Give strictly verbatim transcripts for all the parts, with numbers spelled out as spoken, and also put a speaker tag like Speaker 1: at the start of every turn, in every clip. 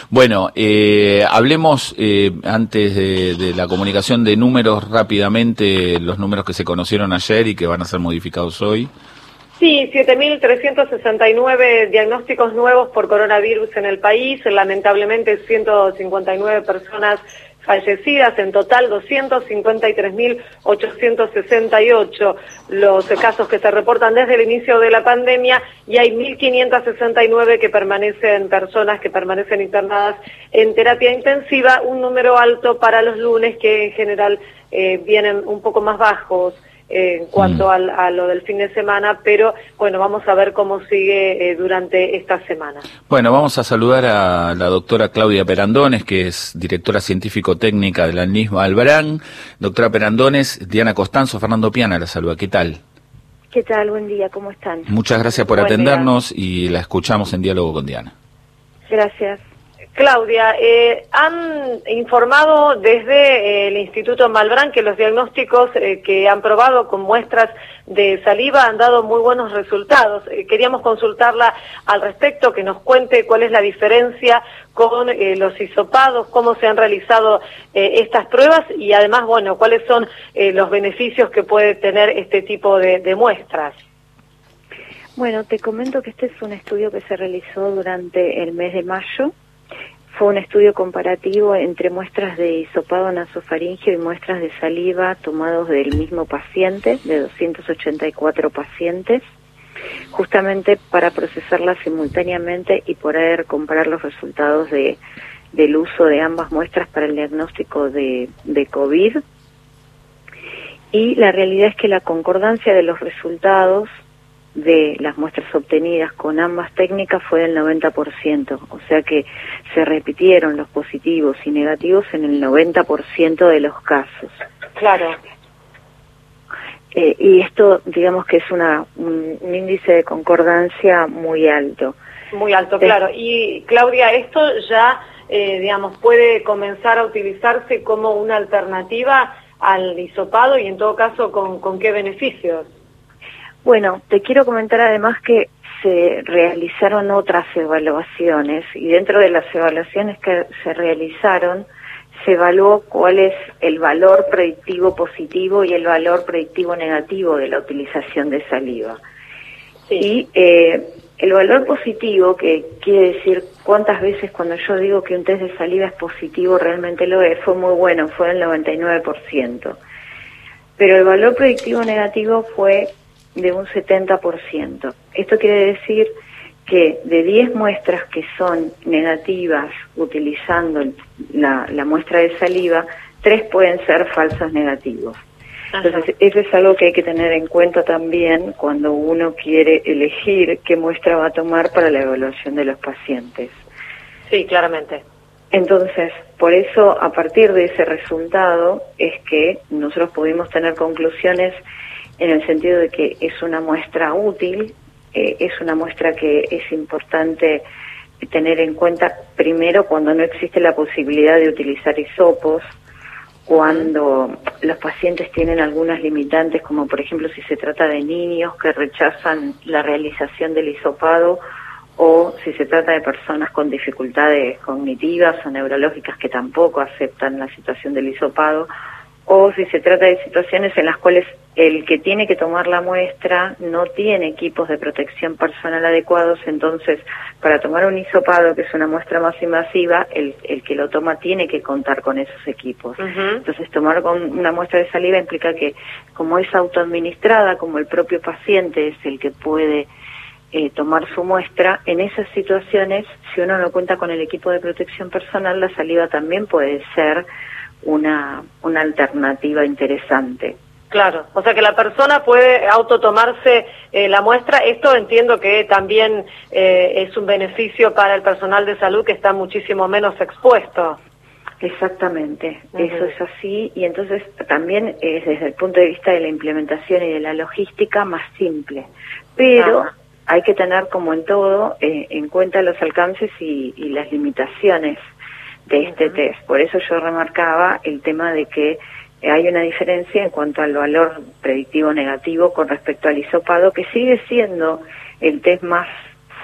Speaker 1: Bueno, eh, hablemos eh, antes de, de la comunicación de números rápidamente, los números que se conocieron ayer y que van a ser modificados hoy.
Speaker 2: Sí, siete mil trescientos sesenta y nueve diagnósticos nuevos por coronavirus en el país, lamentablemente ciento cincuenta y nueve personas fallecidas, en total doscientos cincuenta y tres mil ochocientos sesenta y ocho los casos que se reportan desde el inicio de la pandemia y hay mil quinientos sesenta y nueve que permanecen, personas que permanecen internadas en terapia intensiva, un número alto para los lunes que en general eh, vienen un poco más bajos en cuanto mm. al, a lo del fin de semana, pero bueno, vamos a ver cómo sigue eh, durante esta semana.
Speaker 1: Bueno, vamos a saludar a la doctora Claudia Perandones, que es directora científico-técnica de la NISBA Albarán. Doctora Perandones, Diana Costanzo, Fernando Piana la saluda. ¿Qué tal?
Speaker 3: ¿Qué tal? Buen día, ¿cómo están?
Speaker 1: Muchas gracias por
Speaker 2: Buen
Speaker 1: atendernos
Speaker 2: día.
Speaker 1: Y la escuchamos en diálogo con Diana.
Speaker 3: Gracias.
Speaker 2: Claudia, eh, han informado desde eh, el Instituto Malbrán que los diagnósticos eh, que han probado con muestras de saliva han dado muy buenos resultados. Eh, queríamos consultarla al respecto, que nos cuente cuál es la diferencia con eh, los hisopados, cómo se han realizado eh, estas pruebas y además, bueno, cuáles son eh, los beneficios que puede tener este tipo de, de muestras.
Speaker 3: Bueno, te comento que este es un estudio que se realizó durante el mes de mayo. Fue un estudio comparativo entre muestras de hisopado nasofaríngeo y muestras de saliva tomados del mismo paciente, de doscientos ochenta y cuatro pacientes, justamente para procesarlas simultáneamente y poder comparar los resultados de, del uso de ambas muestras para el diagnóstico de, de COVID. Y la realidad es que la concordancia de los resultados de las muestras obtenidas con ambas técnicas fue del noventa por ciento, o sea que se repitieron los positivos y negativos en el noventa por ciento de los casos.
Speaker 2: Claro.
Speaker 3: Eh, y esto, digamos que es una un, un índice de concordancia muy alto.
Speaker 2: Muy alto, claro. Y Claudia, esto ya, eh, digamos, puede comenzar a utilizarse como una alternativa al hisopado y en todo caso, ¿con, con qué beneficios?
Speaker 3: Bueno, te quiero comentar además que se realizaron otras evaluaciones y dentro de las evaluaciones que se realizaron se evaluó cuál es el valor predictivo positivo y el valor predictivo negativo de la utilización de saliva. Sí. Y eh, el valor positivo, que quiere decir cuántas veces cuando yo digo que un test de saliva es positivo realmente lo es, fue muy bueno, fue el noventa y nueve por ciento. Pero el valor predictivo negativo fue de un setenta por ciento. Esto quiere decir que de diez muestras que son negativas utilizando la, la muestra de saliva, tres pueden ser falsos negativos. Ajá. Entonces, eso es algo que hay que tener en cuenta también cuando uno quiere elegir qué muestra va a tomar para la evaluación de los pacientes.
Speaker 2: Sí, claramente.
Speaker 3: Entonces, por eso, a partir de ese resultado, es que nosotros pudimos tener conclusiones en el sentido de que es una muestra útil, eh, es una muestra que es importante tener en cuenta primero cuando no existe la posibilidad de utilizar hisopos, cuando los pacientes tienen algunas limitantes, como por ejemplo si se trata de niños que rechazan la realización del hisopado, o si se trata de personas con dificultades cognitivas o neurológicas que tampoco aceptan la situación del hisopado, o si se trata de situaciones en las cuales el que tiene que tomar la muestra no tiene equipos de protección personal adecuados, entonces para tomar un hisopado, que es una muestra más invasiva, el, el que lo toma tiene que contar con esos equipos. Uh-huh. Entonces tomar con una muestra de saliva implica que como es autoadministrada, como el propio paciente es el que puede eh, tomar su muestra, en esas situaciones, si uno no cuenta con el equipo de protección personal, la saliva también puede ser una, una alternativa interesante.
Speaker 2: Claro, o sea que la persona puede autotomarse eh, la muestra. Esto entiendo que también eh, es un beneficio para el personal de salud que está muchísimo menos expuesto.
Speaker 3: Exactamente, uh-huh. Eso es así, y entonces también es desde el punto de vista de la implementación y de la logística más simple, pero uh-huh. hay que tener, como en todo, eh, en cuenta los alcances y, y las limitaciones de este uh-huh. test. Por eso yo remarcaba el tema de que hay una diferencia en cuanto al valor predictivo negativo con respecto al hisopado, que sigue siendo el test más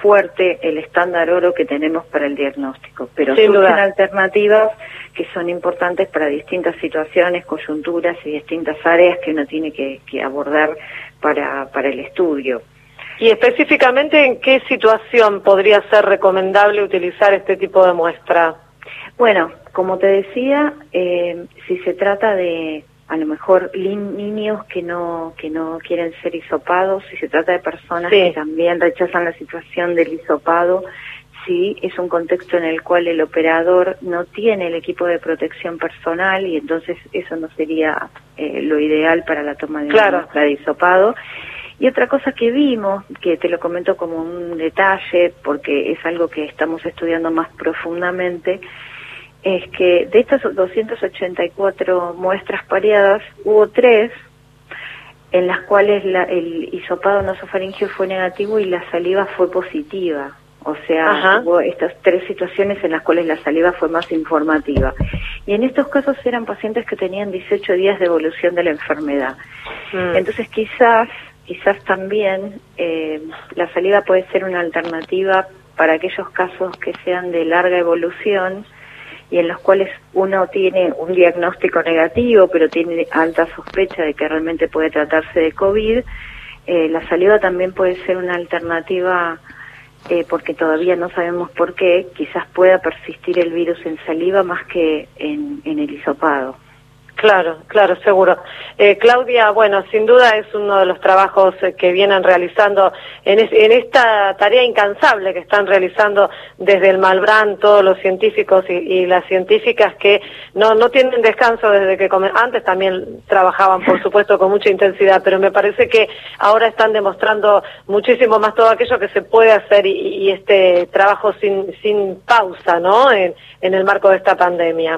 Speaker 3: fuerte el estándar oro que tenemos para el diagnóstico, pero
Speaker 2: Sin
Speaker 3: surgen
Speaker 2: duda.
Speaker 3: alternativas que son importantes para distintas situaciones, coyunturas y distintas áreas que uno tiene que, que abordar para, para el estudio.
Speaker 2: Y específicamente, ¿en qué situación podría ser recomendable utilizar este tipo de muestra?
Speaker 3: Bueno, como te decía, eh, si se trata de a lo mejor niños que no que no quieren ser hisopados, si se trata de personas sí. que también rechazan la situación del hisopado, si es un contexto en el cual el operador no tiene el equipo de protección personal y entonces eso no sería eh, lo ideal para la toma de
Speaker 2: claro.
Speaker 3: una muestra de hisopado. Y otra cosa que vimos, que te lo comento como un detalle, porque es algo que estamos estudiando más profundamente, es que de estas doscientas ochenta y cuatro muestras pareadas, hubo tres en las cuales la, el hisopado nasofaringeo fue negativo y la saliva fue positiva. O sea, Ajá. hubo estas tres situaciones en las cuales la saliva fue más informativa. Y en estos casos eran pacientes que tenían dieciocho días de evolución de la enfermedad. Mm. Entonces quizás, quizás también eh, la saliva puede ser una alternativa para aquellos casos que sean de larga evolución y en los cuales uno tiene un diagnóstico negativo, pero tiene alta sospecha de que realmente puede tratarse de COVID. Eh, la saliva también puede ser una alternativa eh, porque todavía no sabemos por qué, quizás pueda persistir el virus en saliva más que en, en el hisopado.
Speaker 2: Claro, claro, seguro. Eh, Claudia, bueno, sin duda es uno de los trabajos eh, que vienen realizando en, es, en esta tarea incansable que están realizando desde el Malbrán todos los científicos y, y las científicas que no no tienen descanso desde que come antes también trabajaban, por supuesto, con mucha intensidad, pero me parece que ahora están demostrando muchísimo más todo aquello que se puede hacer y, y este trabajo sin sin pausa, ¿no? En, en el marco de esta pandemia.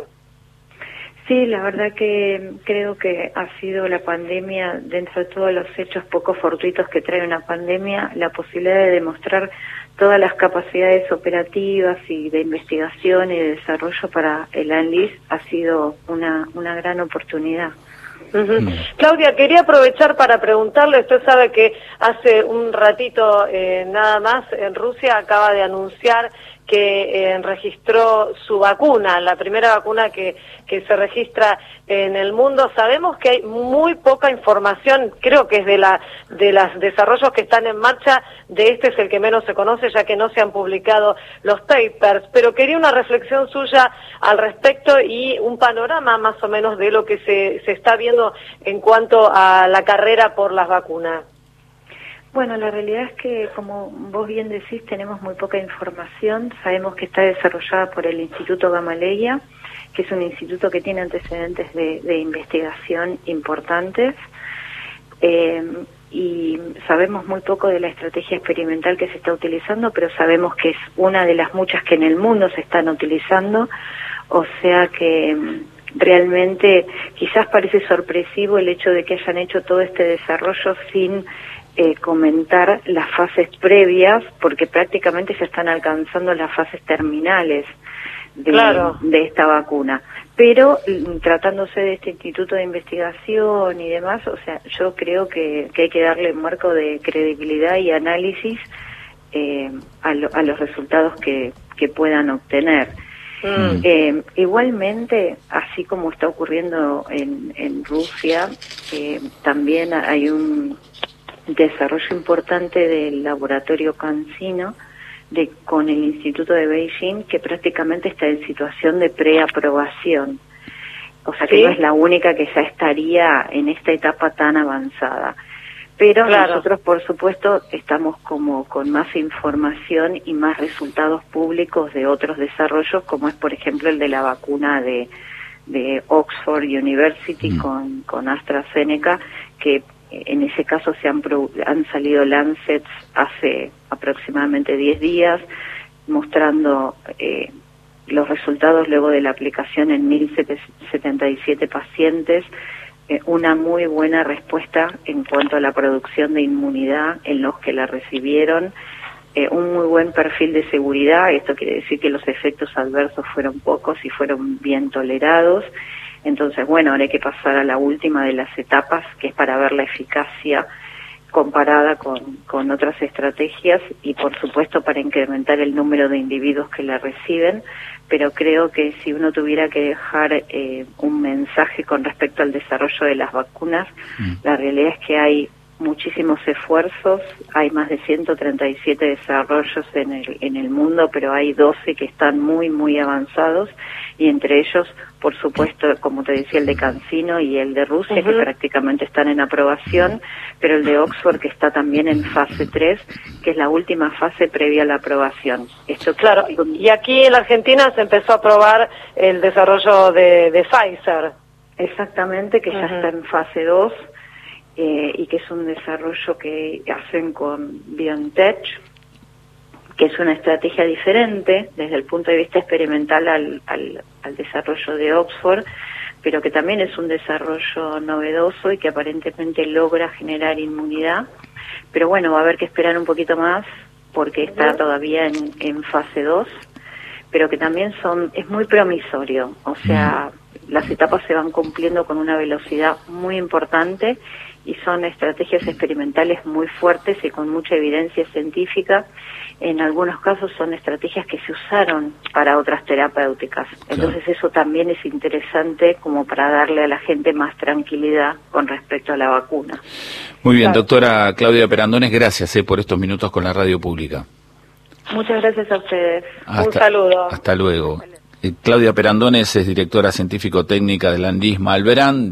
Speaker 3: Sí, la verdad que creo que ha sido la pandemia, dentro de todos los hechos poco fortuitos que trae una pandemia, la posibilidad de demostrar todas las capacidades operativas y de investigación y de desarrollo para el ANLIS ha sido una, una gran oportunidad.
Speaker 2: Uh-huh. Mm. Claudia, quería aprovechar para preguntarle, usted sabe que hace un ratito eh, nada más en Rusia acaba de anunciar que eh, registró su vacuna, la primera vacuna que, que se registra en el mundo. Sabemos que hay muy poca información, creo que es de la de los desarrollos que están en marcha, de este es el que menos se conoce, ya que no se han publicado los papers, pero quería una reflexión suya al respecto y un panorama más o menos de lo que se, se está viendo en cuanto a la carrera por las vacunas.
Speaker 3: Bueno, la realidad es que, como vos bien decís, tenemos muy poca información. Sabemos que está desarrollada por el Instituto Gamaleya, que es un instituto que tiene antecedentes de, de investigación importantes. Eh, y sabemos muy poco de la estrategia experimental que se está utilizando, pero sabemos que es una de las muchas que en el mundo se están utilizando. O sea que realmente quizás parece sorpresivo el hecho de que hayan hecho todo este desarrollo sin Eh, comentar las fases previas, porque prácticamente ya están alcanzando las fases terminales de,
Speaker 2: claro.
Speaker 3: de esta vacuna. Pero tratándose de este instituto de investigación y demás, o sea, yo creo que, que hay que darle un marco de credibilidad y análisis eh, a, lo, a los resultados que, que puedan obtener. Mm. Eh, igualmente, así como está ocurriendo en, en Rusia, eh, también hay un desarrollo importante del laboratorio CanSino de, con el Instituto de Beijing, que prácticamente está en situación de preaprobación. O sea que ¿Sí? no es la única que ya estaría en esta etapa tan avanzada. Pero claro. nosotros, por supuesto, estamos como con más información y más resultados públicos de otros desarrollos, como es, por ejemplo, el de la vacuna de, de Oxford University mm. con, con AstraZeneca, que en ese caso se han, han salido Lancets hace aproximadamente diez días, mostrando eh, los resultados luego de la aplicación en mil setenta y siete pacientes, eh, una muy buena respuesta en cuanto a la producción de inmunidad en los que la recibieron, eh, un muy buen perfil de seguridad. Esto quiere decir que los efectos adversos fueron pocos y fueron bien tolerados. Entonces, bueno, ahora hay que pasar a la última de las etapas, que es para ver la eficacia comparada con, con otras estrategias y por supuesto para incrementar el número de individuos que la reciben, pero creo que si uno tuviera que dejar eh, un mensaje con respecto al desarrollo de las vacunas, mm. la realidad es que hay muchísimos esfuerzos, hay más de ciento treinta y siete desarrollos en el, en el mundo, pero hay doce que están muy, muy avanzados, y entre ellos, por supuesto, como te decía, el de CanSino y el de Rusia, uh-huh. que prácticamente están en aprobación, pero el de Oxford que está también en fase tres, que es la última fase previa a la aprobación. Esto
Speaker 2: claro, y aquí en la Argentina se empezó a aprobar el desarrollo de, de Pfizer.
Speaker 3: Exactamente, que uh-huh. ya está en fase dos, Eh, y que es un desarrollo que hacen con BioNTech, que es una estrategia diferente desde el punto de vista experimental al, al, al desarrollo de Oxford, pero que también es un desarrollo novedoso y que aparentemente logra generar inmunidad. Pero bueno, va a haber que esperar un poquito más porque está todavía en, en fase dos, pero que también son es muy promisorio, o sea, las etapas se van cumpliendo con una velocidad muy importante y son estrategias experimentales muy fuertes y con mucha evidencia científica. En algunos casos son estrategias que se usaron para otras terapéuticas. Entonces claro. eso también es interesante como para darle a la gente más tranquilidad con respecto a la vacuna.
Speaker 1: Muy bien,
Speaker 2: claro.
Speaker 1: doctora Claudia Perandones, gracias eh, por estos minutos con la radio pública.
Speaker 3: Muchas gracias a ustedes.
Speaker 1: Hasta,
Speaker 2: Un saludo.
Speaker 1: Hasta luego. Eh, Claudia Perandones es directora científico-técnica de la Nisma Albarán.